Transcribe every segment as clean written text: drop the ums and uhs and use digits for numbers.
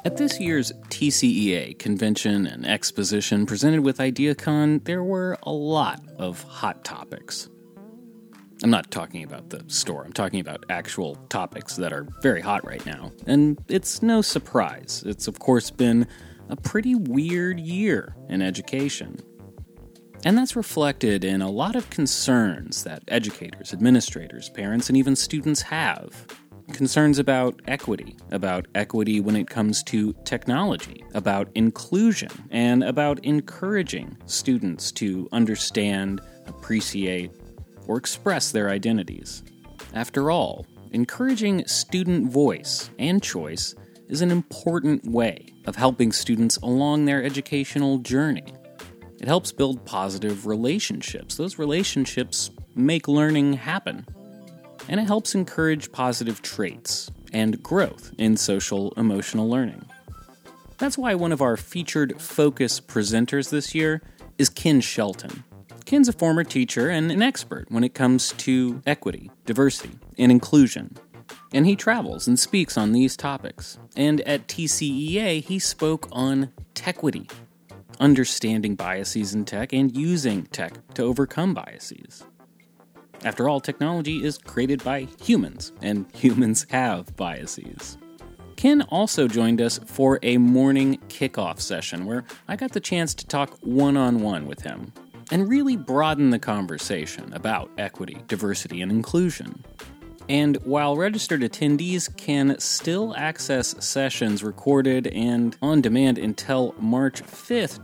At this year's TCEA convention and exposition presented with IdeaCon, there were a lot of hot topics. I'm not talking about the store, I'm talking about actual topics that are very hot right now. And it's no surprise. It's of course been a pretty weird year in education. And that's reflected in a lot of concerns that educators, administrators, parents, and even students have. Concerns about equity when it comes to technology, about inclusion, and about encouraging students to understand, appreciate, or express their identities. After all, encouraging student voice and choice is an important way of helping students along their educational journey. It helps build positive relationships. Those relationships make learning happen. And it helps encourage positive traits and growth in social-emotional learning. That's why one of our featured focus presenters this year is Ken Shelton. Ken's a former teacher and an expert when it comes to equity, diversity, and inclusion. And he travels and speaks on these topics. And at TCEA, he spoke on Tequity, understanding biases in tech and using tech to overcome biases. After all, technology is created by humans, and humans have biases. Ken also joined us for a morning kickoff session where I got the chance to talk one-on-one with him and really broaden the conversation about equity, diversity, and inclusion. And while registered attendees can still access sessions recorded and on demand until March 5th,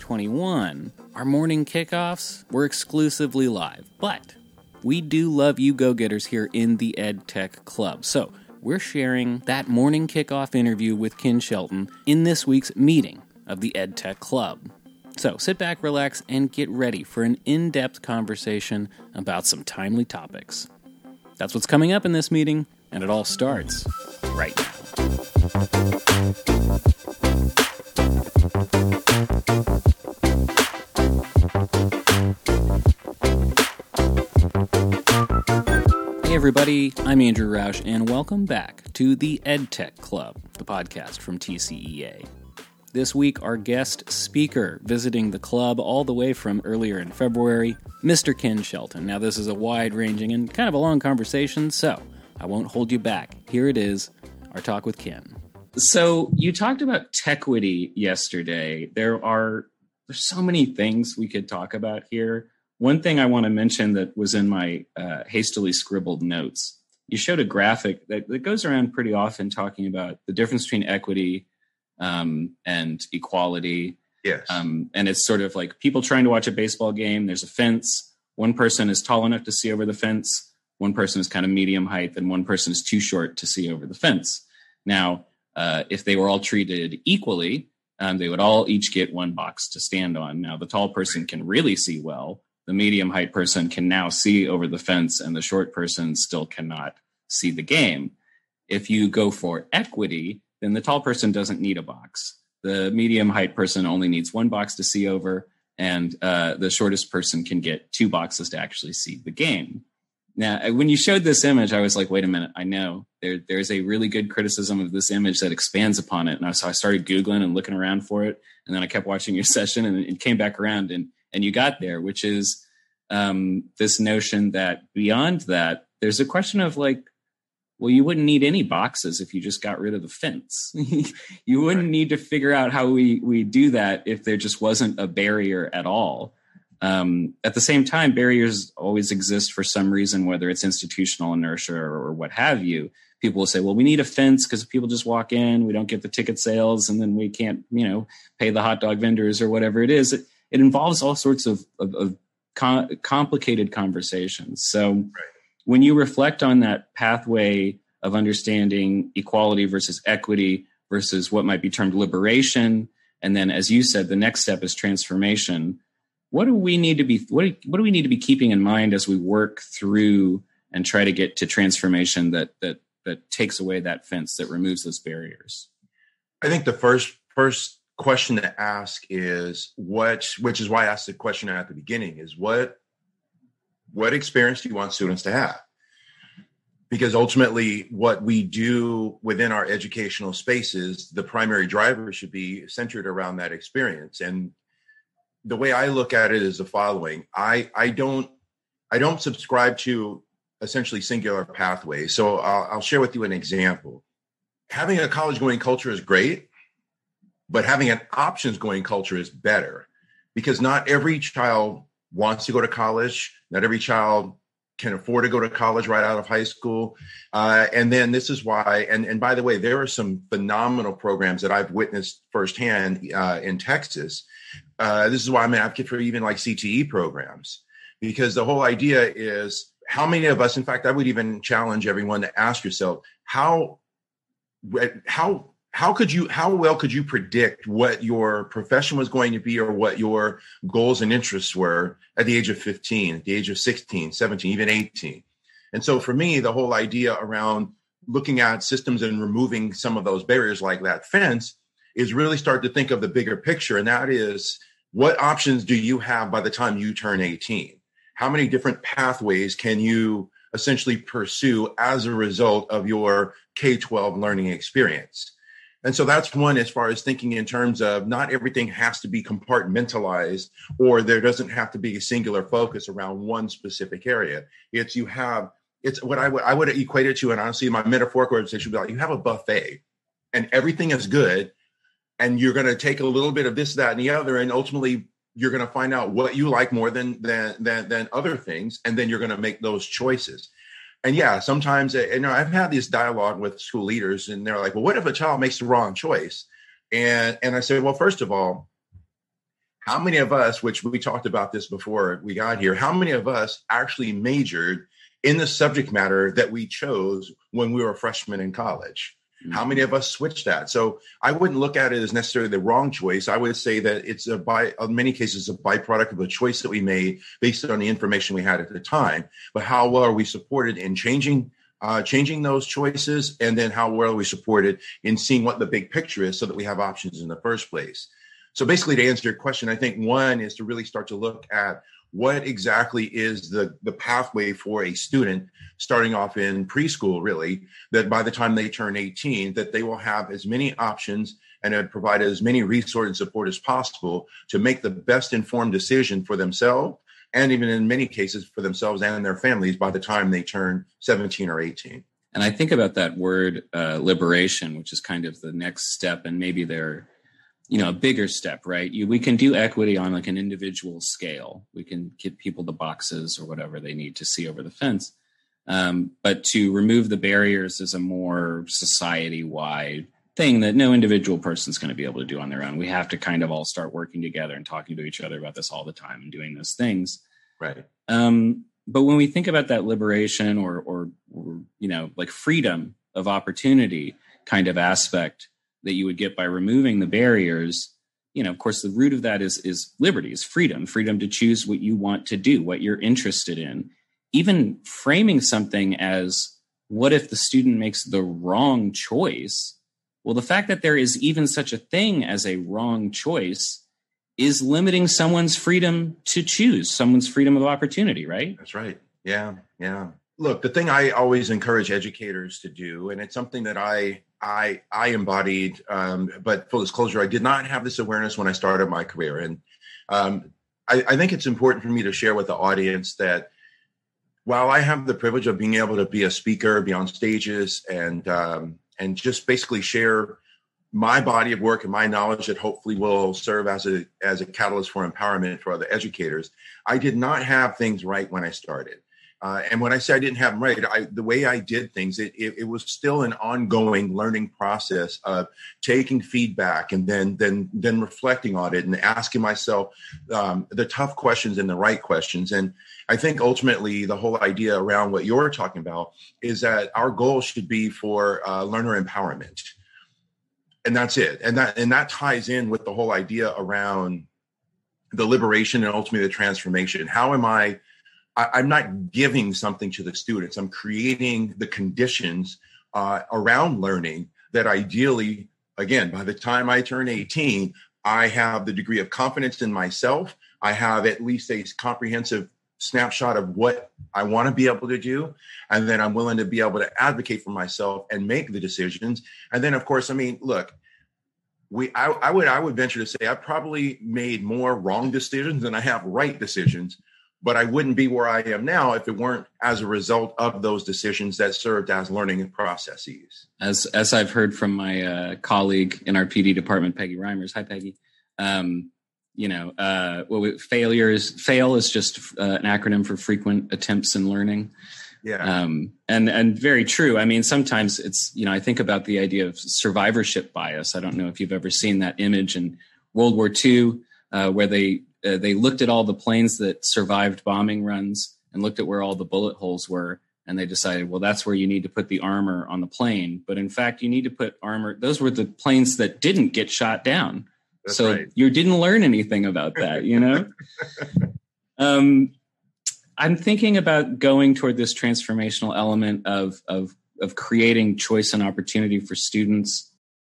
2021, our morning kickoffs were exclusively live. But we do love you go-getters here in the EdTech Club. So we're sharing that morning kickoff interview with Ken Shelton in this week's meeting of the EdTech Club. So sit back, relax, and get ready for an in-depth conversation about some timely topics. That's what's coming up in this meeting, and it all starts right now. Hey everybody, I'm Andrew Roush, and welcome back to the EdTech Club, the podcast from TCEA. This week, our guest speaker visiting the club all the way from earlier in February, Mr. Ken Shelton. Now, this is a wide-ranging and kind of a long conversation, so I won't hold you back. Here it is, our talk with Ken. So, you talked about Tequity yesterday. There's so many things we could talk about here. One thing I want to mention that was in my hastily scribbled notes, you showed a graphic that goes around pretty often talking about the difference between equity and equality. Yes. And it's sort of like people trying to watch a baseball game. There's a fence. One person is tall enough to see over the fence. One person is kind of medium height, and one person is too short to see over the fence. Now, if they were all treated equally, they would all each get one box to stand on. Now, the tall person can really see well. The medium height person can now see over the fence, and the short person still cannot see the game. If you go for equity, then the tall person doesn't need a box. The medium height person only needs one box to see over, and the shortest person can get two boxes to actually see the game. Now, when you showed this image, I was like, wait a minute, I know there's a really good criticism of this image that expands upon it. And so I started Googling and looking around for it. And then I kept watching your session, and it came back around and you got there, which is this notion that beyond that, there's a question of like, well, you wouldn't need any boxes if you just got rid of the fence. You wouldn't need to figure out how we do that if there just wasn't a barrier at all. At the same time, barriers always exist for some reason, whether it's institutional inertia or what have you. People will say, well, we need a fence because if people just walk in, we don't get the ticket sales, and then we can't, pay the hot dog vendors or whatever it is. It involves all sorts of complicated conversations. So when you reflect on that pathway of understanding equality versus equity versus what might be termed liberation, and then, as you said, the next step is transformation. What do we need to be keeping in mind as we work through and try to get to transformation that takes away that fence, that removes those barriers? I think the first question to ask is which is why I asked the question at the beginning, is what experience do you want students to have? because ultimately what we do within our educational spaces, the primary driver should be centered around that experience. And the way I look at it is the following. I don't subscribe to essentially singular pathways. So I'll share with you an example. Having a college going culture is great, but having an options going culture is better, because not every child wants to go to college. Not every child can afford to go to college right out of high school. And then this is why, and by the way, there are some phenomenal programs that I've witnessed firsthand in Texas. This is why I'm an advocate for even like CTE programs, because the whole idea is how many of us, in fact, I would even challenge everyone to ask yourself, how well could you predict what your profession was going to be or what your goals and interests were at the age of 15, at the age of 16, 17, even 18? And so for me, the whole idea around looking at systems and removing some of those barriers like that fence is really start to think of the bigger picture. And that is, what options do you have by the time you turn 18? How many different pathways can you essentially pursue as a result of your K-12 learning experience? And so that's one, as far as thinking in terms of not everything has to be compartmentalized, or there doesn't have to be a singular focus around one specific area. It's what I would equate it to, and honestly, my metaphorical would say should be like, you have a buffet and everything is good, and you're going to take a little bit of this, that, and the other, and ultimately you're going to find out what you like more than other things, and then you're going to make those choices. And yeah, sometimes, I've had this dialogue with school leaders, and they're like, well, what if a child makes the wrong choice? And I say, well, first of all, how many of us, which we talked about this before we got here, how many of us actually majored in the subject matter that we chose when we were freshmen in college? How many of us switched that? So I wouldn't look at it as necessarily the wrong choice. I would say that it's in many cases, a byproduct of a choice that we made based on the information we had at the time. But how well are we supported in changing those choices? And then how well are we supported in seeing what the big picture is so that we have options in the first place? So basically, to answer your question, I think one is to really start to look at what exactly is the pathway for a student starting off in preschool, really, that by the time they turn 18, that they will have as many options and provide as many resources and support as possible to make the best informed decision for themselves, and even in many cases for themselves and their families by the time they turn 17 or 18. And I think about that word liberation, which is kind of the next step, and maybe they're a bigger step, right? We can do equity on like an individual scale. We can give people the boxes or whatever they need to see over the fence. But to remove the barriers is a more society-wide thing that no individual person's going to be able to do on their own. We have to kind of all start working together and talking to each other about this all the time and doing those things. Right. But when we think about that liberation or like freedom of opportunity kind of aspect that you would get by removing the barriers, of course, the root of that is liberty, is freedom to choose what you want to do, what you're interested in. Even framing something as, what if the student makes the wrong choice? Well, the fact that there is even such a thing as a wrong choice is limiting someone's freedom to choose, someone's freedom of opportunity, right? That's right. Yeah. Look, the thing I always encourage educators to do, and it's something that I embodied, but full disclosure, I did not have this awareness when I started my career. And I think it's important for me to share with the audience that while I have the privilege of being able to be a speaker, be on stages, and just basically share my body of work and my knowledge that hopefully will serve as a catalyst for empowerment for other educators, I did not have things right when I started. And when I say I didn't have them right, the way I did things, it was still an ongoing learning process of taking feedback and then reflecting on it and asking myself the tough questions and the right questions. And I think ultimately the whole idea around what you're talking about is that our goal should be for learner empowerment. And that's it. And that ties in with the whole idea around the liberation and ultimately the transformation. How am I'm not giving something to the students. I'm creating the conditions around learning that ideally, again, by the time I turn 18, I have the degree of confidence in myself. I have at least a comprehensive snapshot of what I want to be able to do. And then I'm willing to be able to advocate for myself and make the decisions. And then, of course, I mean, look, I would venture to say I probably made more wrong decisions than I have right decisions, but I wouldn't be where I am now if it weren't as a result of those decisions that served as learning processes. As I've heard from my colleague in our PD department, Peggy Reimers. Hi, Peggy. Fail is just an acronym for frequent attempts in learning. Yeah. And very true. I mean, sometimes it's, I think about the idea of survivorship bias. I don't know if you've ever seen that image in World War II, where they looked at all the planes that survived bombing runs and looked at where all the bullet holes were. And they decided, well, that's where you need to put the armor on the plane. But in fact, you need to put armor. Those were the planes that didn't get shot down. That's so right. You didn't learn anything about that, I'm thinking about going toward this transformational element of creating choice and opportunity for students.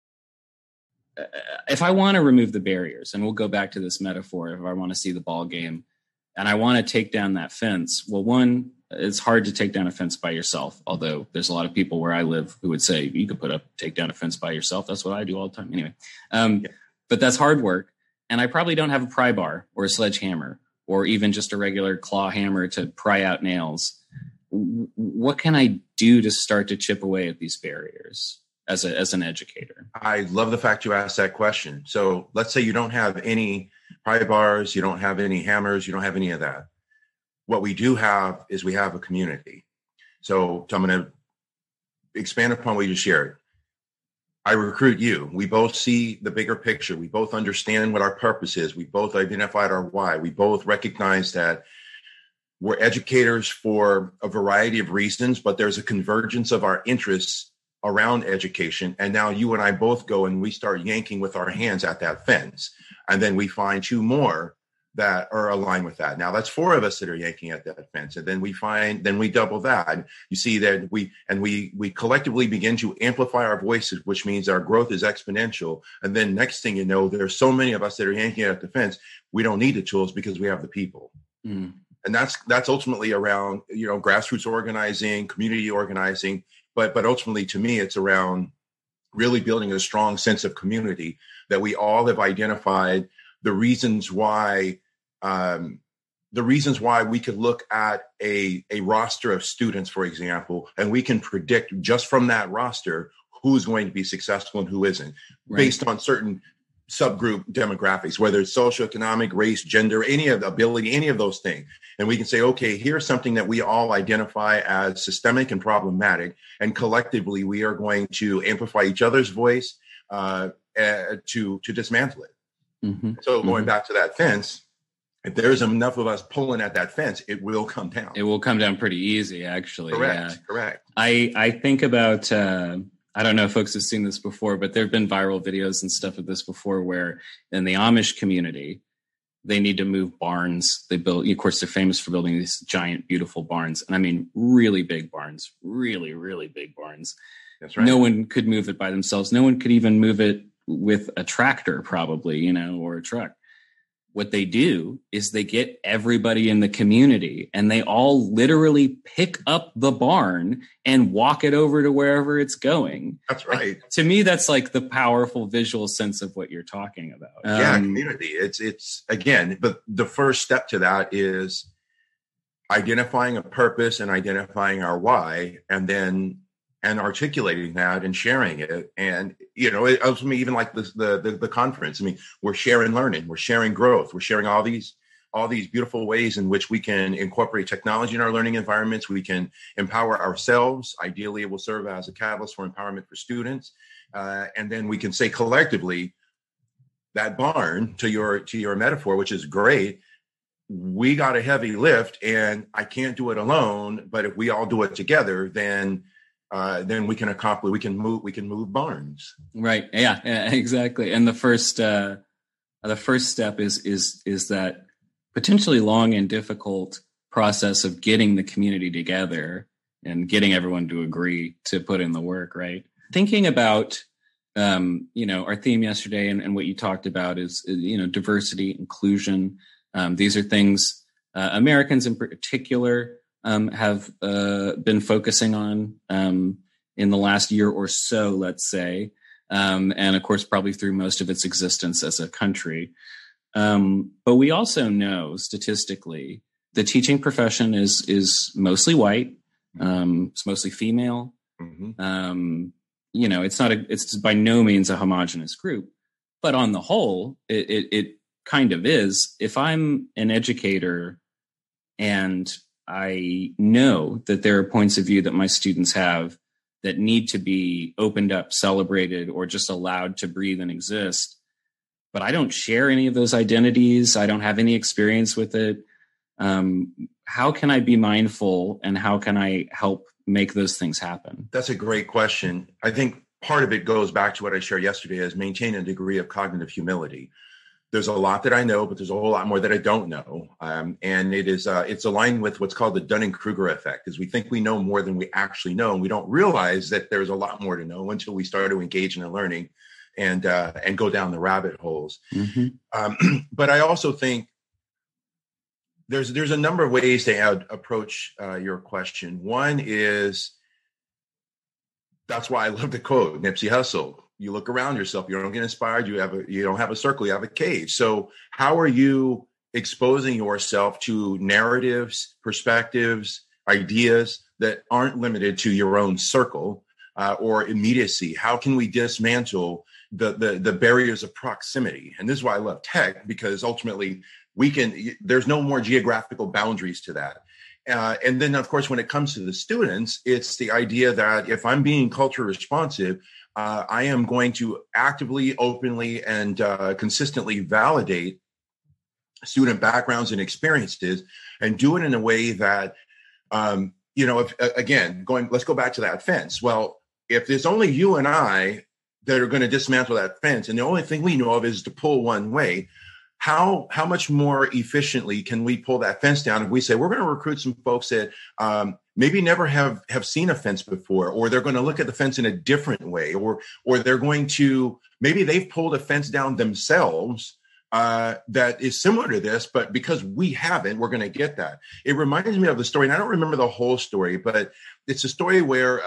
If I want to remove the barriers, and we'll go back to this metaphor, if I want to see the ball game and I want to take down that fence, well, one, it's hard to take down a fence by yourself, although there's a lot of people where I live who would say you could take down a fence by yourself. That's what I do all the time. Anyway, but that's hard work. And I probably don't have a pry bar or a sledgehammer or even just a regular claw hammer to pry out nails. What can I do to start to chip away at these barriers as an educator? I love the fact you asked that question. So let's say you don't have any pry bars, you don't have any hammers, you don't have any of that. What we do have is we have a community. So I'm going to expand upon what you just shared. I recruit you. We both see the bigger picture. We both understand what our purpose is. We both identified our why. We both recognize that we're educators for a variety of reasons, but there's a convergence of our interests around education. And now you and I both go and we start yanking with our hands at that fence. And then we find two more that are aligned with that. Now that's four of us that are yanking at that fence. And then we double that. You see that we collectively begin to amplify our voices, which means our growth is exponential. And then next thing you know, there's so many of us that are yanking at the fence. We don't need the tools because we have the people. Mm. And that's ultimately around, grassroots organizing, community organizing. But ultimately to me, it's around really building a strong sense of community that we all have identified the reasons why we could look at a roster of students, for example, and we can predict just from that roster who's going to be successful and who isn't, right, based on certain subgroup demographics, whether it's socioeconomic, race, gender, any of the ability, any of those things. And we can say, okay, here's something that we all identify as systemic and problematic. And collectively, we are going to amplify each other's voice to dismantle it. Mm-hmm. So going back to that fence, if there's enough of us pulling at that fence, it will come down. It will come down pretty easy, actually. Correct. I think about, I don't know if folks have seen this before, but there have been viral videos and stuff of this before where in the Amish community, they need to move barns. They build, of course, they're famous for building these giant, beautiful barns. And I mean, really big barns, really, really big barns. That's right. No one could move it by themselves. No one could even move it with a tractor, probably, or a truck. What they do is they get everybody in the community and they all literally pick up the barn and walk it over to wherever it's going. That's right. To me, that's like the powerful visual sense of what you're talking about. Community. It's again, but the first step to that is identifying a purpose and identifying our why, and articulating that and sharing it. And, it ultimately, even like the conference, I mean, we're sharing learning, we're sharing growth, we're sharing all these beautiful ways in which we can incorporate technology in our learning environments. We can empower ourselves. Ideally, it will serve as a catalyst for empowerment for students. And then we can say collectively, that barn, to your metaphor, which is great, we got a heavy lift and I can't do it alone, but if we all do it together, then we can accomplish. We can move barns. Right. Yeah. Exactly. And the first step is that potentially long and difficult process of getting the community together and getting everyone to agree to put in the work. Right. Thinking about our theme yesterday and what you talked about is diversity, inclusion. These are things Americans in particular have been focusing on in the last year or so, let's say, and of course, probably through most of its existence as a country. But we also know statistically the teaching profession is mostly white. It's mostly female. Mm-hmm. It's by no means a homogenous group, but on the whole, it kind of is. If I'm an educator and I know that there are points of view that my students have that need to be opened up, celebrated, or just allowed to breathe and exist, but I don't share any of those identities, I don't have any experience with it, how can I be mindful and how can I help make those things happen? That's a great question. I think part of it goes back to what I shared yesterday, is maintain a degree of cognitive humility. There's a lot that I know, but there's a whole lot more that I don't know. And it's aligned with what's called the Dunning-Kruger effect, is we think we know more than we actually know. And we don't realize that there's a lot more to know until we start to engage in the learning and go down the rabbit holes. Mm-hmm. But I also think there's a number of ways to approach your question. One is, that's why I love the quote, Nipsey Hussle. You look around yourself, you don't get inspired, you don't have a circle, you have a cage. So how are you exposing yourself to narratives, perspectives, ideas that aren't limited to your own circle or immediacy? How can we dismantle the barriers of proximity? And this is why I love tech, because ultimately there's no more geographical boundaries to that. And then, of course, when it comes to the students, it's the idea that if I'm being culture responsive, I am going to actively, openly, and consistently validate student backgrounds and experiences, and do it in a way that, let's go back to that fence. Well, if there's only you and I that are going to dismantle that fence, and the only thing we know of is to pull one way, how much more efficiently can we pull that fence down if we say we're going to recruit some folks that maybe never have seen a fence before, or they're going to look at the fence in a different way, or they're going to, maybe they've pulled a fence down themselves that is similar to this, but because we haven't, we're going to get that. It reminds me of the story, and I don't remember the whole story, but it's a story where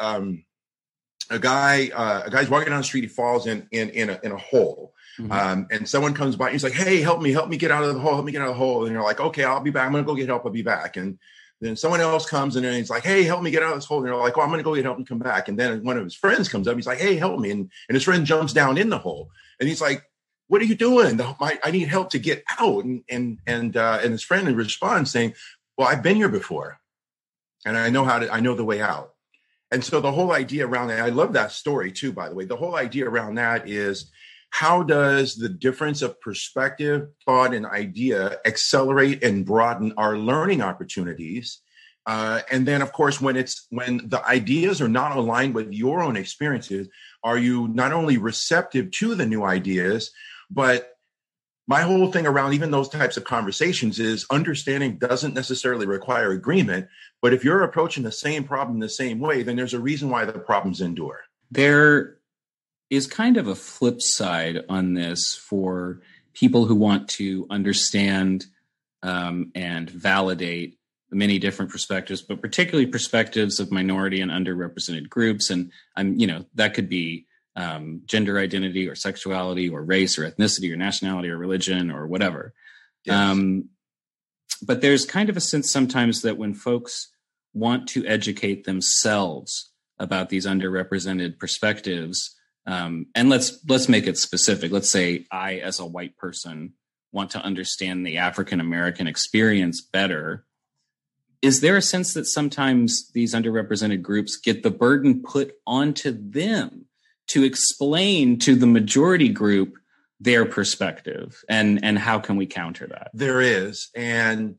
a guy's walking down the street, he falls in a hole. Mm-hmm. And someone comes by and he's like, hey, help me get out of the hole. And you're like, okay, I'll be back. I'm going to go get help. I'll be back. And then someone else comes and then he's like, hey, help me get out of this hole. And you're like, oh, I'm going to go get help and come back. And then one of his friends comes up. He's like, hey, help me. And his friend jumps down in the hole. And he's like, what are you doing? I need help to get out. And his friend responds saying, well, I've been here before and I know the way out. And so the whole idea around that, I love that story too, by the way. The whole idea around that is, how does the difference of perspective, thought, and idea accelerate and broaden our learning opportunities? And then, of course, when the ideas are not aligned with your own experiences, are you not only receptive to the new ideas, but my whole thing around even those types of conversations is understanding doesn't necessarily require agreement. But if you're approaching the same problem the same way, then there's a reason why the problems endure. There is kind of a flip side on this for people who want to understand and validate the many different perspectives, but particularly perspectives of minority and underrepresented groups. And that could be gender identity or sexuality or race or ethnicity or nationality or religion or whatever. Yes. But there's kind of a sense sometimes that when folks want to educate themselves about these underrepresented perspectives, and let's make it specific. Let's say I, as a white person, want to understand the African American experience better. Is there a sense that sometimes these underrepresented groups get the burden put onto them to explain to the majority group their perspective? And how can we counter that? There is. And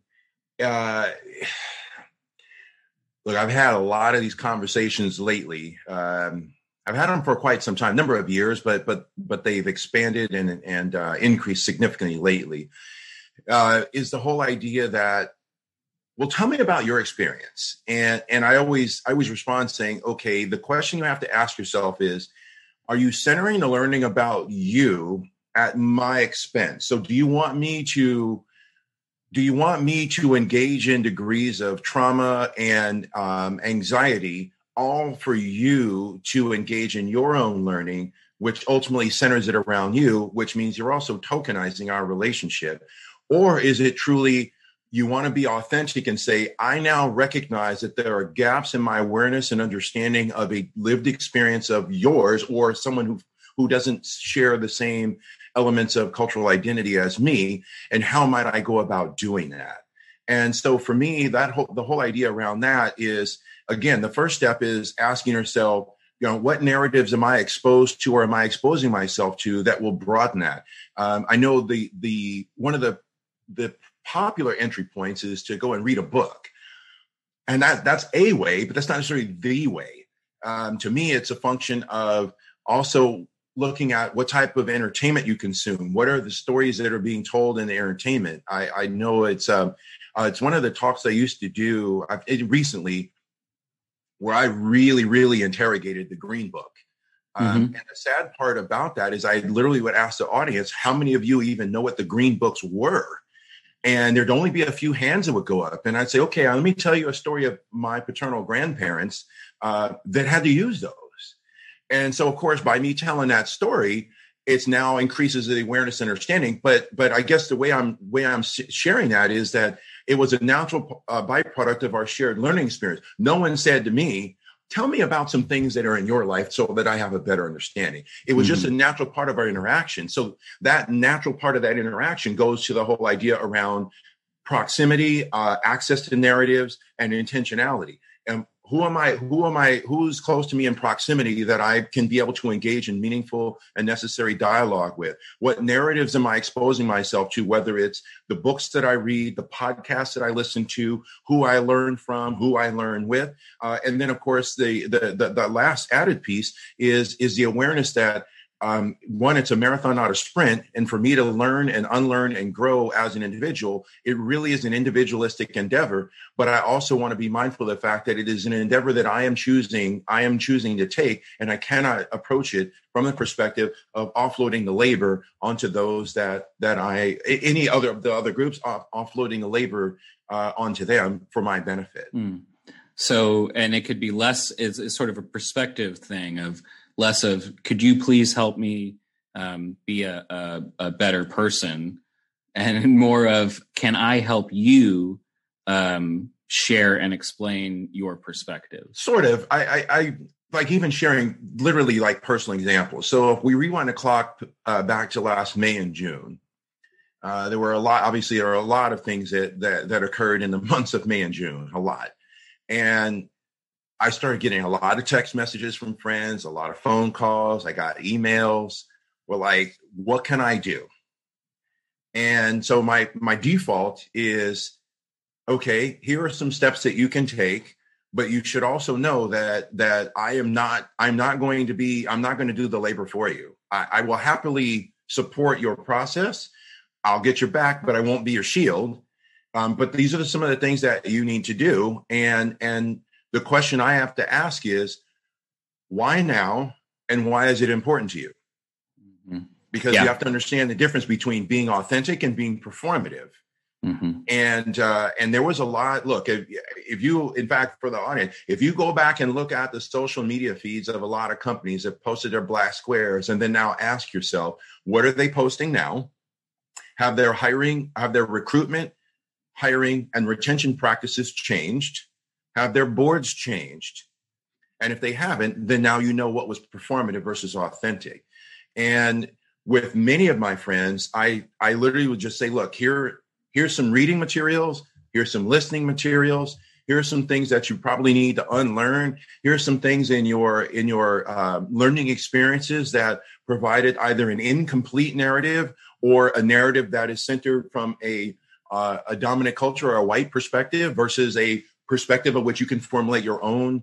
look, I've had a lot of these conversations lately. I've had them for quite some time, number of years, but they've expanded and increased significantly lately. Is the whole idea that, well, tell me about your experience. And I always respond saying, okay, the question you have to ask yourself is, are you centering the learning about you at my expense? So do you want me to do you want me to engage in degrees of trauma and anxiety, all for you to engage in your own learning, which ultimately centers it around you, which means you're also tokenizing our relationship? Or is it truly you want to be authentic and say, I now recognize that there are gaps in my awareness and understanding of a lived experience of yours, or someone who doesn't share the same elements of cultural identity as me, and how might I go about doing that? And so for me, the whole idea around that is, again, the first step is asking yourself, what narratives am I exposed to, or am I exposing myself to, that will broaden that? I know the one of the popular entry points is to go and read a book, and that's a way, but that's not necessarily the way. To me, it's a function of also looking at what type of entertainment you consume. What are the stories that are being told in the entertainment? I know it's one of the talks I used to do recently, where I really, really interrogated the Green Book. And the sad part about that is I literally would ask the audience, how many of you even know what the Green Books were? And there'd only be a few hands that would go up. And I'd say, okay, let me tell you a story of my paternal grandparents that had to use those. And so, of course, by me telling that story, it's now increases the awareness and understanding. But I guess the way I'm sharing that is that it was a natural byproduct of our shared learning experience. No one said to me, tell me about some things that are in your life so that I have a better understanding. It was just a natural part of our interaction. So that natural part of that interaction goes to the whole idea around proximity, access to narratives, and intentionality. And who's close to me in proximity that I can be able to engage in meaningful and necessary dialogue with? What narratives am I exposing myself to, whether it's the books that I read, the podcasts that I listen to, who I learn from, who I learn with? And then, of course, the last added piece is the awareness that one, it's a marathon, not a sprint. And for me to learn and unlearn and grow as an individual, it really is an individualistic endeavor. But I also want to be mindful of the fact that it is an endeavor that I am choosing to take, and I cannot approach it from the perspective of offloading the labor onto those the other groups, offloading the labor onto them for my benefit. So, and it could be less, it's sort of a perspective thing of less of, could you please help me be a better person, and more of, can I help you share and explain your perspective? Sort of. I like even sharing literally like personal examples. So if we rewind the clock back to last May and June, there are a lot of things that occurred in the months of May and June, a lot. And I started getting a lot of text messages from friends, a lot of phone calls. I got emails. Were like, what can I do? And so my default is, okay, here are some steps that you can take, but you should also know that I'm not going to do the labor for you. I will happily support your process. I'll get your back, but I won't be your shield. But these are some of the things that you need to do. And the question I have to ask is, why now, and why is it important to you? Because you have to understand the difference between being authentic and being performative. And there was a lot. Look, if you, in fact, for the audience, if you go back and look at the social media feeds of a lot of companies that posted their black squares, and then now ask yourself, what are they posting now? Have their recruitment, hiring, and retention practices changed? Have their boards changed? And if they haven't, then now you know what was performative versus authentic. And with many of my friends, I literally would just say, look, here's some reading materials, here's some listening materials, here's some things that you probably need to unlearn. Here's some things in your learning experiences that provided either an incomplete narrative or a narrative that is centered from a dominant culture or a white perspective versus a perspective of which you can formulate your own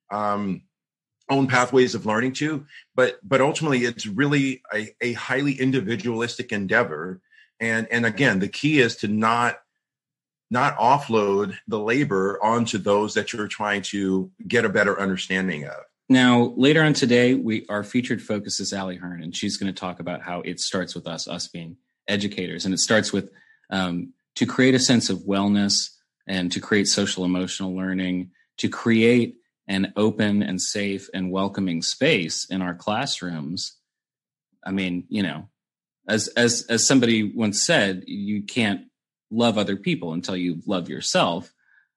pathways of learning to. But ultimately, it's really a highly individualistic endeavor. And again, the key is to not offload the labor onto those that you're trying to get a better understanding of. Now, later on today, our featured focus is Allie Hearn, and she's going to talk about how it starts with us being educators. And it starts with to create a sense of wellness and to create social emotional learning, to create an open and safe and welcoming space in our classrooms. I mean, you know, as somebody once said, you can't love other people until you love yourself.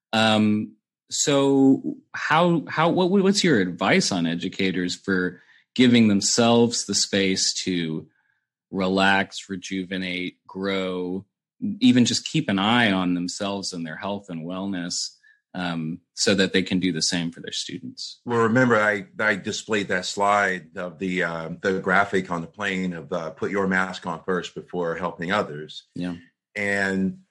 So what's your advice on educators for giving themselves the space to relax, rejuvenate, grow, even just keep an eye on themselves and their health and wellness, so that they can do the same for their students? Well, remember, I displayed that slide of the graphic on the plane of put your mask on first before helping others. Yeah. And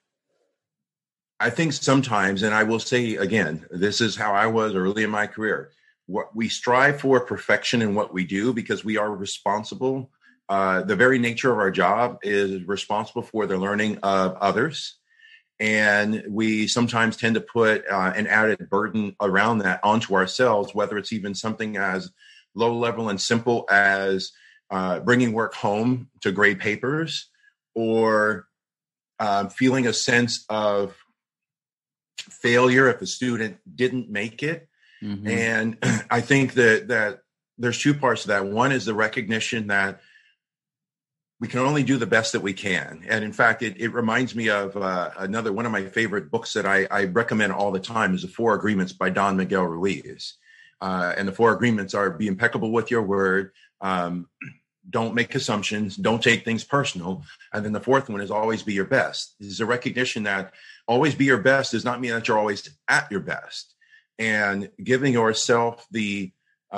I think sometimes, and I will say again, this is how I was early in my career. What we strive for perfection in what we do because we are responsible. The very nature of our job is responsible for the learning of others. And we sometimes tend to put an added burden around that onto ourselves, whether it's even something as low level and simple as bringing work home to grade papers, or feeling a sense of failure if a student didn't make it. Mm-hmm. And I think that there's two parts to that. One is the recognition that we can only do the best that we can. And in fact, it reminds me of another one of my favorite books that I recommend all the time is The Four Agreements by Don Miguel Ruiz. And the four agreements are: be impeccable with your word, don't make assumptions, don't take things personal. And then the fourth one is always be your best. It's a recognition that always be your best does not mean that you're always at your best. And giving yourself the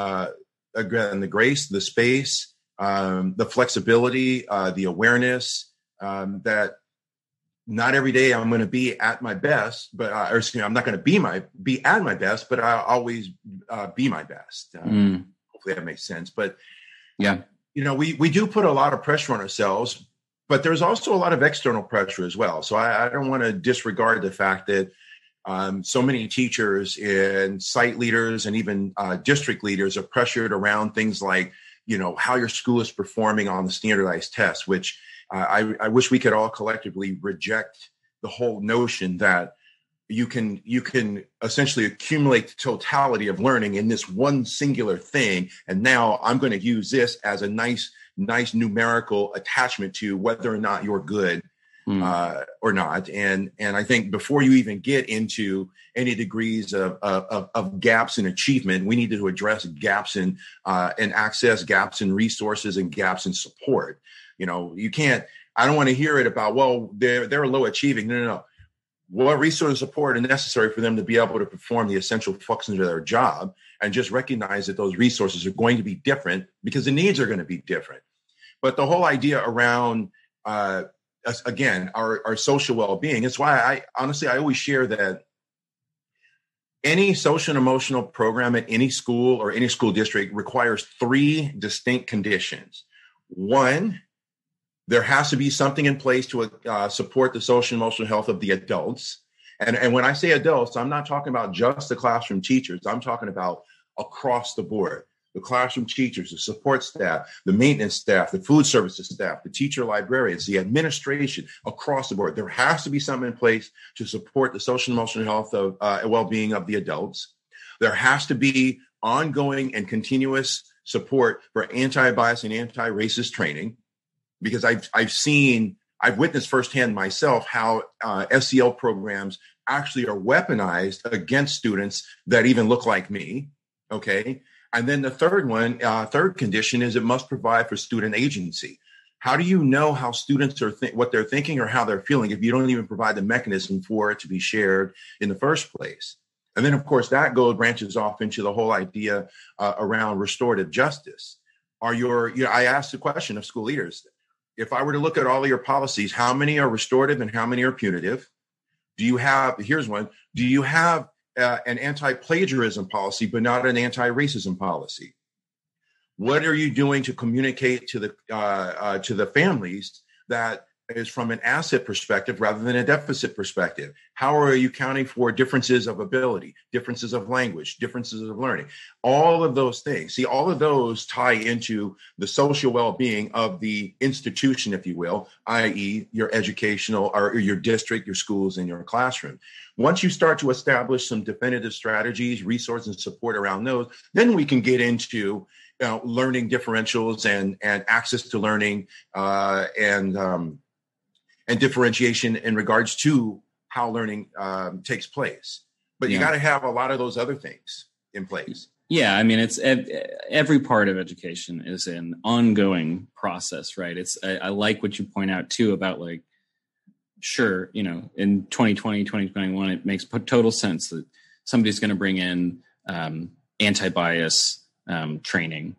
grace, the space, the flexibility, the awareness that not every day I'm going to be at my best, but I'm not going to be at my best, but I'll always be my best. Hopefully that makes sense. But yeah, you know, we do put a lot of pressure on ourselves, but there's also a lot of external pressure as well. So I don't want to disregard the fact that so many teachers and site leaders and even district leaders are pressured around things like, you know, how your school is performing on the standardized tests, which I wish we could all collectively reject the whole notion that you can essentially accumulate the totality of learning in this one singular thing. And now I'm going to use this as a nice numerical attachment to whether or not you're good or not. And I think before you even get into any degrees of gaps in achievement, we need to address gaps in access, gaps in resources, and gaps in support. You know, I don't want to hear it about, well, they're low achieving. No. What resources and support are necessary for them to be able to perform the essential functions of their job, and just recognize that those resources are going to be different because the needs are going to be different. But the whole idea around, again, our social well-being, it's why I always share that any social and emotional program at any school or any school district requires three distinct conditions. One, there has to be something in place to support the social and emotional health of the adults. And when I say adults, I'm not talking about just the classroom teachers. I'm talking about across the board. The classroom teachers, the support staff, the maintenance staff, the food services staff, the teacher librarians, the administration, across the board. There has to be something in place to support the social and emotional health of well-being of the adults. There has to be ongoing and continuous support for anti-bias and anti-racist training, because I've witnessed firsthand myself how SEL programs actually are weaponized against students that even look like me. Okay. And then the third condition is it must provide for student agency. How do you know how students are what they're thinking or how they're feeling if you don't even provide the mechanism for it to be shared in the first place? And then, of course, that branches off into the whole idea around restorative justice. I asked the question of school leaders, if I were to look at all of your policies, how many are restorative and how many are punitive? Here's one, do you have an anti-plagiarism policy, but not an anti-racism policy? What are you doing to communicate to the families that is from an asset perspective rather than a deficit perspective. How are you accounting for differences of ability, differences of language, differences of learning? All of those things. See, all of those tie into the social well-being of the institution, if you will, i.e. your educational or your district, your schools, and your classroom. Once you start to establish some definitive strategies, resources, and support around those, then we can get into learning differentials and access to learning and differentiation in regards to how learning takes place. But you got to have a lot of those other things in place. Yeah, I mean, it's every part of education is an ongoing process, right? I like what you point out too about like, sure, in 2020, 2021, it makes total sense that somebody's going to bring in anti-bias training,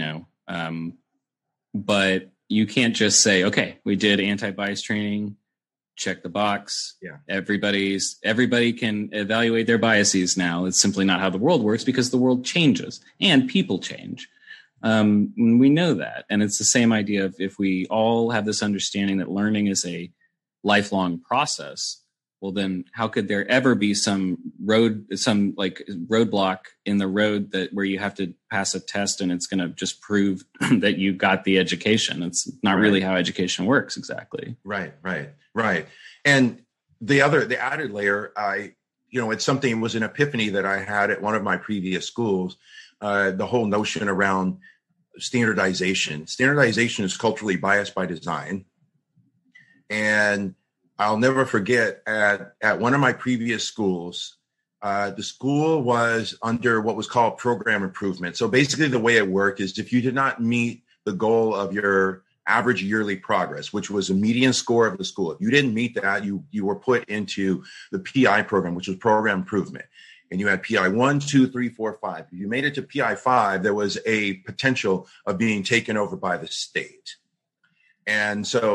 but you can't just say, okay, we did anti-bias training, check the box. Yeah. Everybody can evaluate their biases now. It's simply not how the world works because the world changes and people change. We know that. And it's the same idea of if we all have this understanding that learning is a lifelong process, well, then how could there ever be some roadblock in the road where you have to pass a test and it's going to just prove that you got the education? It's not really how education works exactly. Right. And the added layer, it's something, it was an epiphany that I had at one of my previous schools, the whole notion around standardization. Standardization is culturally biased by design. And I'll never forget at one of my previous schools, the school was under what was called program improvement. So basically the way it worked is if you did not meet the goal of your average yearly progress, which was a median score of the school, if you didn't meet that, you were put into the PI program, which was program improvement. And you had PI 1, 2, 3, 4, 5. If you made it to PI 5, there was a potential of being taken over by the state. And so,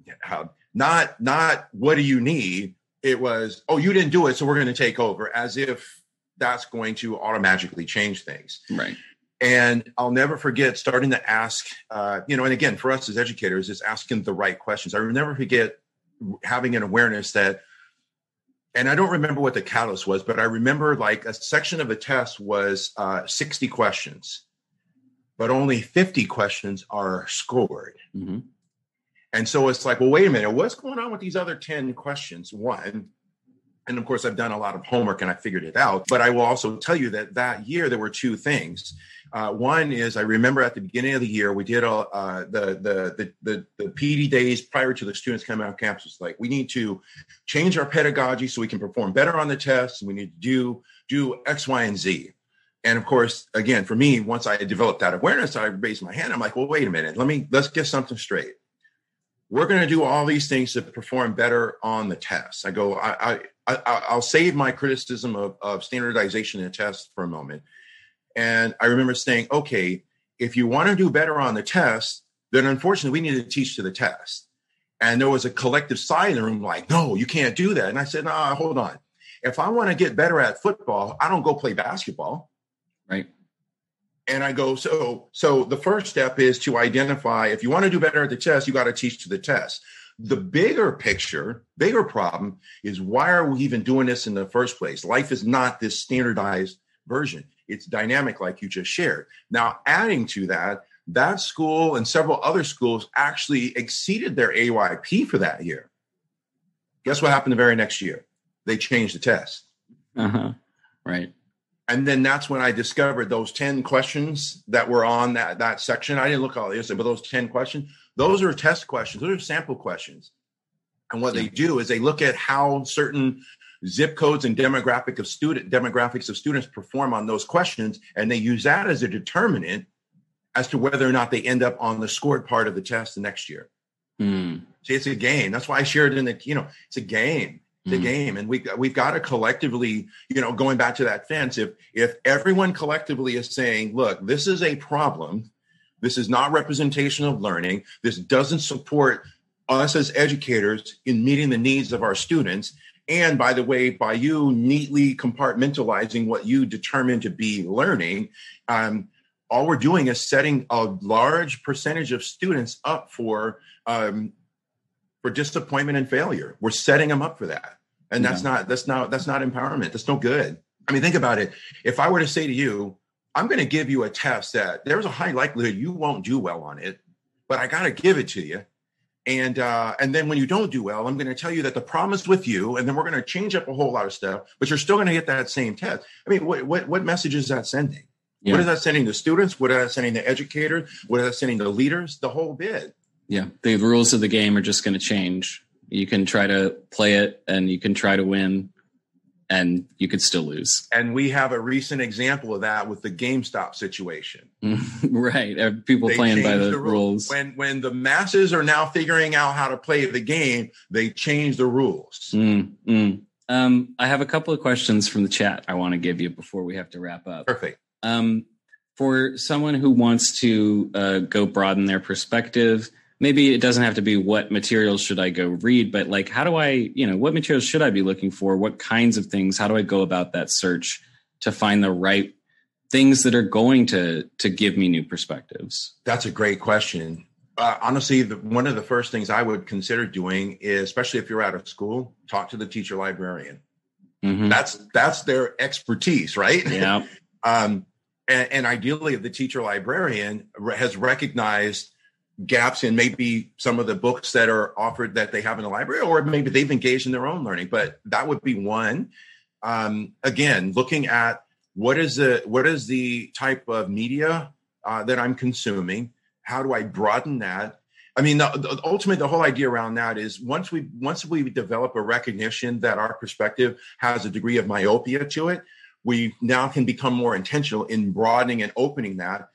not what do you need? It was, oh, you didn't do it, so we're going to take over, as if that's going to automatically change things. Right. And I'll never forget starting to ask, and again, for us as educators, it's asking the right questions. I will never forget having an awareness that, and I don't remember what the catalyst was, but I remember like a section of the test was 60 questions, but only 50 questions are scored. Mm-hmm. And so it's like, well, wait a minute, what's going on with these other 10 questions? One, and of course, I've done a lot of homework and I figured it out. But I will also tell you that year there were two things. One is I remember at the beginning of the year, we did the PD days prior to the students coming on campus. Like, we need to change our pedagogy so we can perform better on the tests. We need to do X, Y, and Z. And of course, again, for me, once I had developed that awareness, I raised my hand. I'm like, well, wait a minute, let's get something straight. We're going to do all these things to perform better on the tests. I go, I'll save my criticism of standardization in tests for a moment. And I remember saying, okay, if you want to do better on the test, then unfortunately we need to teach to the test. And there was a collective sigh in the room like, no, you can't do that. And I said, no, hold on. If I want to get better at football, I don't go play basketball. Right. And I go, so the first step is to identify, if you want to do better at the test, you got to teach to the test. The bigger problem is, why are we even doing this in the first place? Life is not this standardized version. It's dynamic, like you just shared. Now, adding to that school and several other schools actually exceeded their AYP for that year. Guess what happened the very next year? They changed the test. Uh-huh. Right. And then that's when I discovered those 10 questions that were on that section. I didn't look at all this, but those 10 questions, those are test questions. Those are sample questions. And what they do is they look at how certain zip codes and demographics of students perform on those questions. And they use that as a determinant as to whether or not they end up on the scored part of the test the next year. Mm. See, it's a game. That's why I shared it in it's a game. The game. And we've got to collectively, going back to that fence, if everyone collectively is saying, look, this is a problem, this is not representation of learning, this doesn't support us as educators in meeting the needs of our students. And by the way, by you neatly compartmentalizing what you determine to be learning, all we're doing is setting a large percentage of students up for for disappointment and failure. We're setting them up for that. And that's not empowerment. That's no good. I mean, think about it. If I were to say to you, I'm going to give you a test that there's a high likelihood you won't do well on it, but I got to give it to you. And then when you don't do well, I'm going to tell you that the problem is with you, and then we're going to change up a whole lot of stuff, but you're still going to get that same test. I mean, what message is that sending? Yeah. What is that sending to students? What is that sending to educators? What is that sending to leaders? The whole bit. Yeah, the rules of the game are just going to change. You can try to play it, and you can try to win, and you could still lose. And we have a recent example of that with the GameStop situation. Right. People playing by the rules. When the masses are now figuring out how to play the game, they change the rules. I have a couple of questions from the chat I want to give you before we have to wrap up. Perfect. For someone who wants to go broaden their perspective, maybe it doesn't have to be what materials should I go read, but like, how do I, what materials should I be looking for? What kinds of things? How do I go about that search to find the right things that are going to give me new perspectives? That's a great question. Honestly, one of the first things I would consider doing is, especially if you're out of school, talk to the teacher librarian. Mm-hmm. That's their expertise, right? Yeah. And ideally, the teacher librarian has recognized gaps in maybe some of the books that are offered that they have in the library, or maybe they've engaged in their own learning. But that would be one. Again, looking at what is the type of media that I'm consuming. How do I broaden that? I mean, ultimately, the whole idea around that is once we develop a recognition that our perspective has a degree of myopia to it, we now can become more intentional in broadening and opening that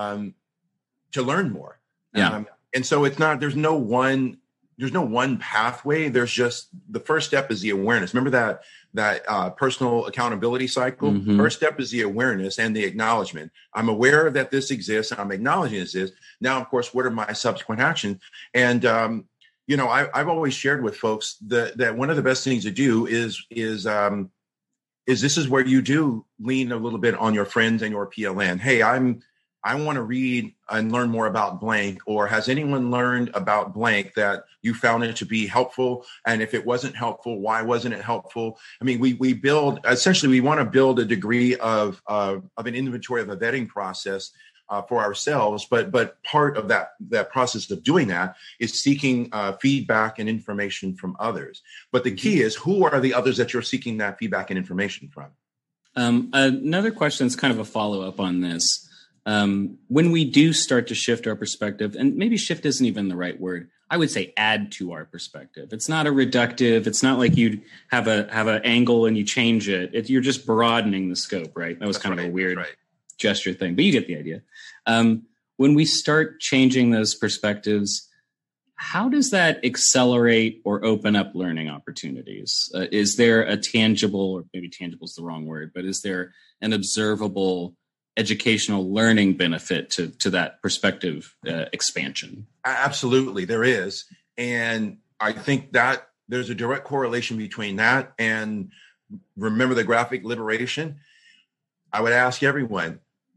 to learn more. Yeah. And so there's no one pathway. There's just the first step is the awareness. Remember that personal accountability cycle? Mm-hmm. First step is the awareness and the acknowledgement. I'm aware that this exists. I'm acknowledging this is. Now, of course, what are my subsequent actions? And, I've always shared with folks that one of the best things to do is this is where you do lean a little bit on your friends and your PLN. Hey, I want to read and learn more about blank, or has anyone learned about blank that you found it to be helpful? And if it wasn't helpful, why wasn't it helpful? I mean, we want to build a degree of an inventory of a vetting process for ourselves. But part of that process of doing that is seeking feedback and information from others. But the key is, who are the others that you're seeking that feedback and information from? Another question is kind of a follow-up on this. When we do start to shift our perspective, and maybe shift isn't even the right word, I would say add to our perspective. It's not a reductive. It's not like you have an angle and you change it. You're just broadening the scope, right? That was kind of a weird gesture thing, but you get the idea. When we start changing those perspectives, how does that accelerate or open up learning opportunities? Is there a tangible, or maybe tangible is the wrong word, but is there an observable educational learning benefit to that perspective expansion? Absolutely, there is. And I think that there's a direct correlation between that and, remember, the graphic liberation. I would ask everyone,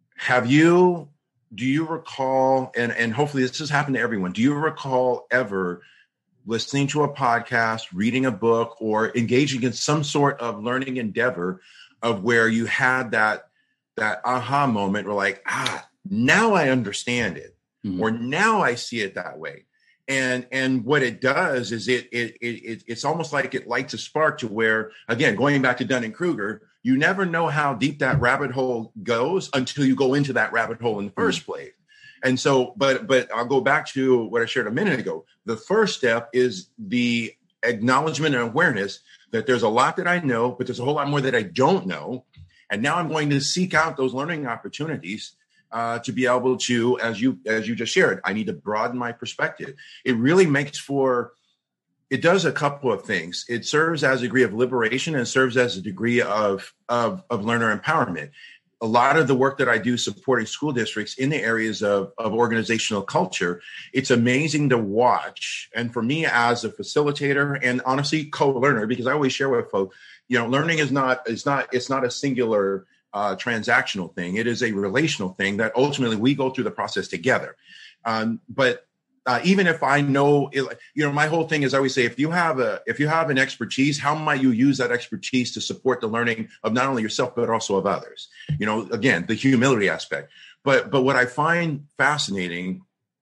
do you recall, and hopefully this has happened to everyone, do you recall ever listening to a podcast, reading a book, or engaging in some sort of learning endeavor of where you had that aha moment, where like, now I understand it, mm-hmm. or now I see it that way. And what it does is it's almost like it lights a spark to where, again, going back to Dunning-Kruger, you never know how deep that rabbit hole goes until you go into that rabbit hole in the first place. And so, but I'll go back to what I shared a minute ago. The first step is the acknowledgement and awareness that there's a lot that I know, but there's a whole lot more that I don't know. And now I'm going to seek out those learning opportunities to be able to, as you just shared, I need to broaden my perspective. It really it does a couple of things. It serves as a degree of liberation and serves as a degree of learner empowerment. A lot of the work that I do supporting school districts in the areas of organizational culture, it's amazing to watch. And for me as a facilitator and honestly co-learner, because I always share with folks, learning is not a singular transactional thing. It is a relational thing that ultimately we go through the process together. But even if I know, my whole thing is I always say, if you have an expertise, how might you use that expertise to support the learning of not only yourself, but also of others? Again, the humility aspect. But what I find fascinating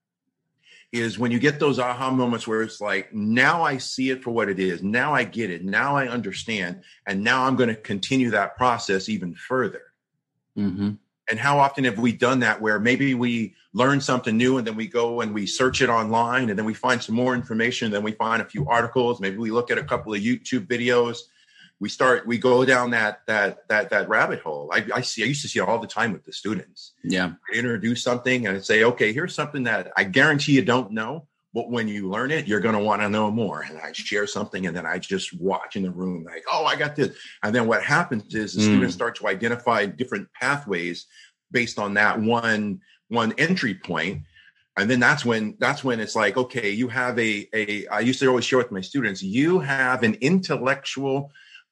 is when you get those aha moments where it's like, now I see it for what it is. Now I get it. Now I understand. And now I'm going to continue that process even further. Mm-hmm. And how often have we done that, where maybe we learn something new and then we go and we search it online and then we find some more information, then we find a few articles, maybe we look at a couple of YouTube videos, we go down that rabbit hole. I used to see it all the time with the students. Yeah. I introduce something and I'd say, okay, here's something that I guarantee you don't know, but when you learn it, you're going to want to know more. And I share something and then I just watch in the room like, oh, I got this. And then what happens is the students start to identify different pathways based on that one entry point. And then that's when it's like, okay, you have I used to always share with my students, you have an intellectual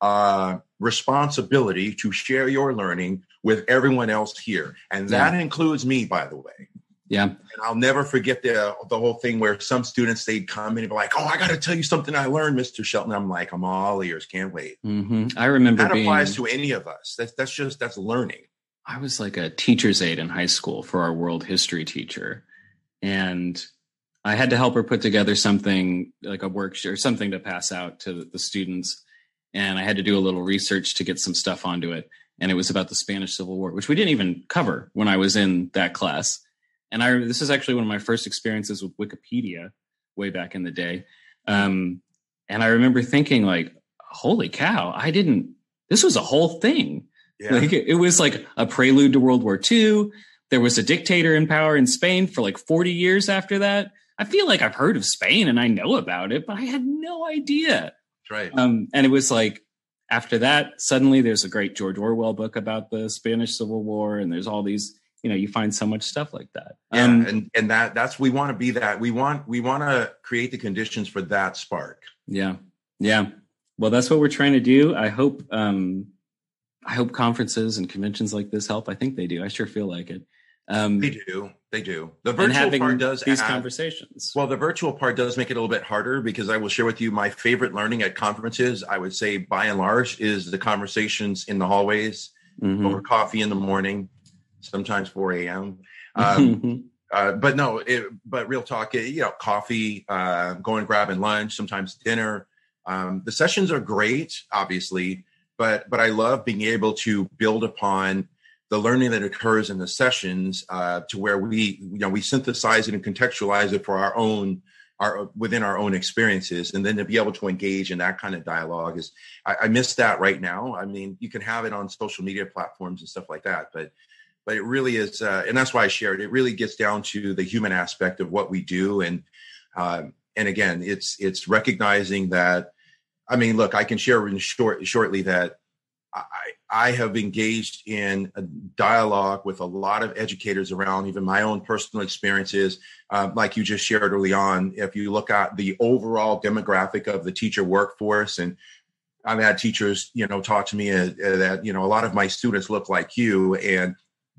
responsibility to share your learning with everyone else here. And that includes me, by the way. Yeah. And I'll never forget the whole thing where some students, they'd come in and be like, oh, I got to tell you something I learned, Mr. Shelton. I'm like, I'm all ears. Can't wait. Mm-hmm. I remember that applies to any of us. That's learning. I was like a teacher's aide in high school for our world history teacher. And I had to help her put together something like a worksheet or something to pass out to the students. And I had to do a little research to get some stuff onto it. And it was about the Spanish Civil War, which we didn't even cover when I was in that class. And this is actually one of my first experiences with Wikipedia way back in the day. And I remember thinking like, holy cow, this was a whole thing. Yeah. Like it was like a prelude to World War II. There was a dictator in power in Spain for like 40 years after that. I feel like I've heard of Spain and I know about it, but I had no idea. That's right. And it was like, after that, suddenly there's a great George Orwell book about the Spanish Civil War. And there's all these, you find so much stuff like that. Yeah, and that's we want to be that. We want to create the conditions for that spark. Yeah. Yeah. Well, that's what we're trying to do. I hope conferences and conventions like this help. I think they do. I sure feel like it. They do. The virtual part does these conversations. Well, the virtual part does make it a little bit harder because I will share with you my favorite learning at conferences. I would say by and large is the conversations in the hallways over coffee in the morning. Sometimes 4 a.m. But real talk, coffee, going grabbing lunch, sometimes dinner. The sessions are great, obviously, but I love being able to build upon the learning that occurs in the sessions to where we synthesize it and contextualize it for within our own experiences, and then to be able to engage in that kind of dialogue I miss that right now. I mean, you can have it on social media platforms and stuff like that, but it really is, and that's why I shared. It really gets down to the human aspect of what we do, and again, it's recognizing that. I mean, look, I can share shortly that I have engaged in a dialogue with a lot of educators around even my own personal experiences, like you just shared early on. If you look at the overall demographic of the teacher workforce, and I've had teachers, talk to me that a lot of my students look like you, and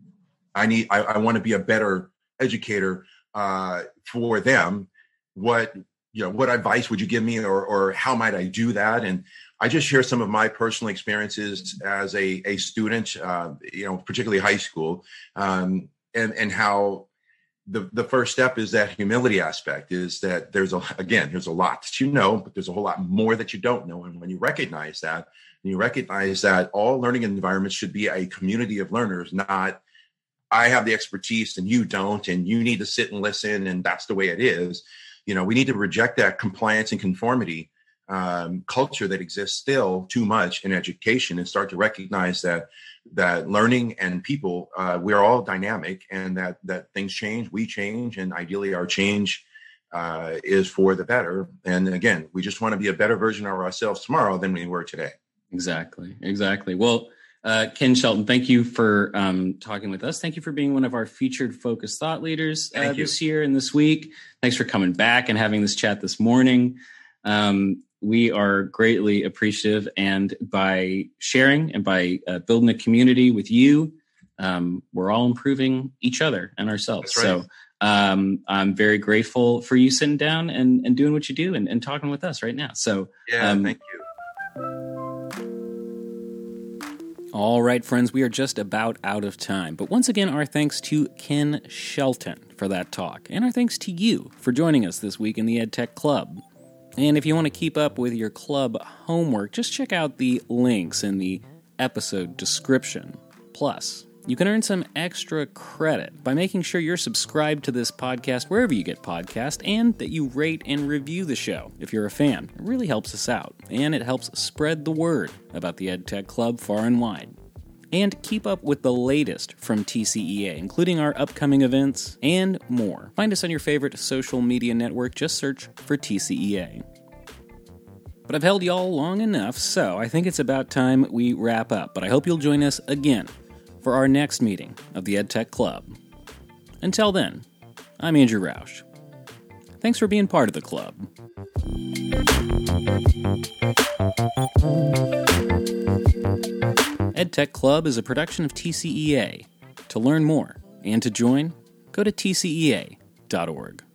I want to be a better educator for them. What advice would you give me, or how might I do that? And I just share some of my personal experiences as a student, particularly high school, and how the first step is that humility aspect, is that there's a lot that you know, but there's a whole lot more that you don't know. And when you recognize that, all learning environments should be a community of learners, not I have the expertise and you don't, and you need to sit and listen, and that's the way it is. We need to reject that compliance and conformity culture that exists still too much in education, and start to recognize that learning and people, we're all dynamic, and that things change, we change, and ideally our change is for the better. And again, we just want to be a better version of ourselves tomorrow than we were today. Exactly. Well, Ken Shelton, thank you for talking with us. Thank you for being one of our featured focus thought leaders this year and this week. Thanks for coming back and having this chat this morning. We are greatly appreciative, and by sharing and by building a community with you, we're all improving each other and ourselves. That's right. I'm very grateful for you sitting down and doing what you do and talking with us right now. So thank you. All right, friends, we are just about out of time. But once again, our thanks to Ken Shelton for that talk. And our thanks to you for joining us this week in the EdTech Club. And if you want to keep up with your club homework, just check out the links in the episode description. Plus, you can earn some extra credit by making sure you're subscribed to this podcast wherever you get podcasts and that you rate and review the show if you're a fan. It really helps us out, and it helps spread the word about the EdTech Club far and wide. And keep up with the latest from TCEA, including our upcoming events and more. Find us on your favorite social media network. Just search for TCEA. But I've held y'all long enough, so I think it's about time we wrap up. But I hope you'll join us again for our next meeting of the EdTech Club. Until then, I'm Andrew Roush. Thanks for being part of the club. EdTech Club is a production of TCEA. To learn more and to join, go to tcea.org.